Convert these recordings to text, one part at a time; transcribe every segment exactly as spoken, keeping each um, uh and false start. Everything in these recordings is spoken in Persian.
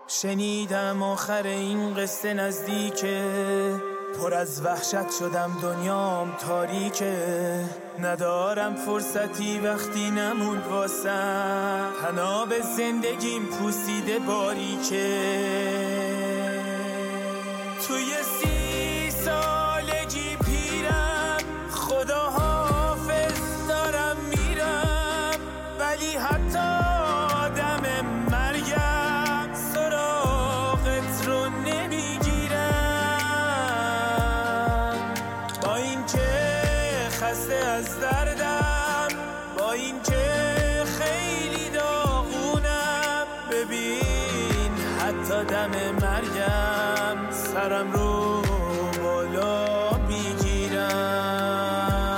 شنیدم آخر این قصه نزدیکه، پر از وحشت شدم دنیام تاریکه. ندارم فرصتی وقتی نموند واسم، تناب زندگیم پوسیده باریکه. توی سی سالگی پیرم، خدا حافظ دارم میرم، ولی حتی دم مرگم سراغت رو نمیگیرم. با این که خسته از دردم، با این که خیلی داغونم، ببین حتی دم مرگم سرم رو بالا میگیرم.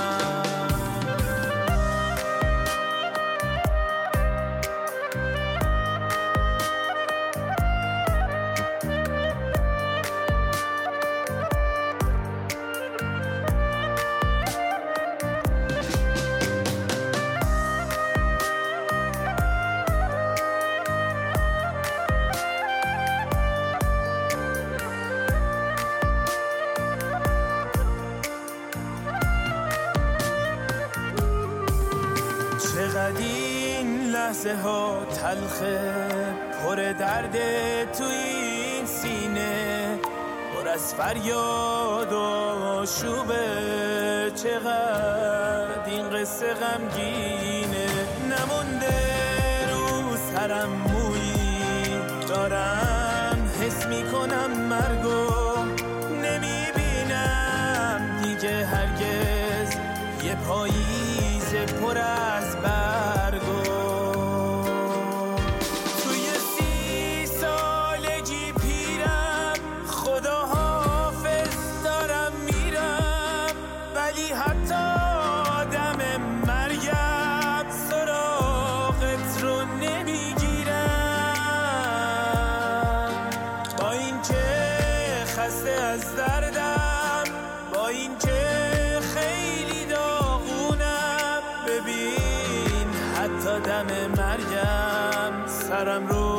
چقدر این لحظه ها تلخه، پر درد توی این سینه، پر از فریاد و شوبه. چقدر این قصه غمگینه، نمونده رو سرم مویی، دارم حس میکنم مرگو نمیبینم دیگه هرگز. یه پاییز پر از برگو، توی سی سالگی پیرم، خدا حافظ دارم میرم، ولی حتی دم مرگم سراغت رو نمیگیرم. با این که خسته از دردم، با این که خیلی داغونم، ببین حتی دم مرگم سرم رو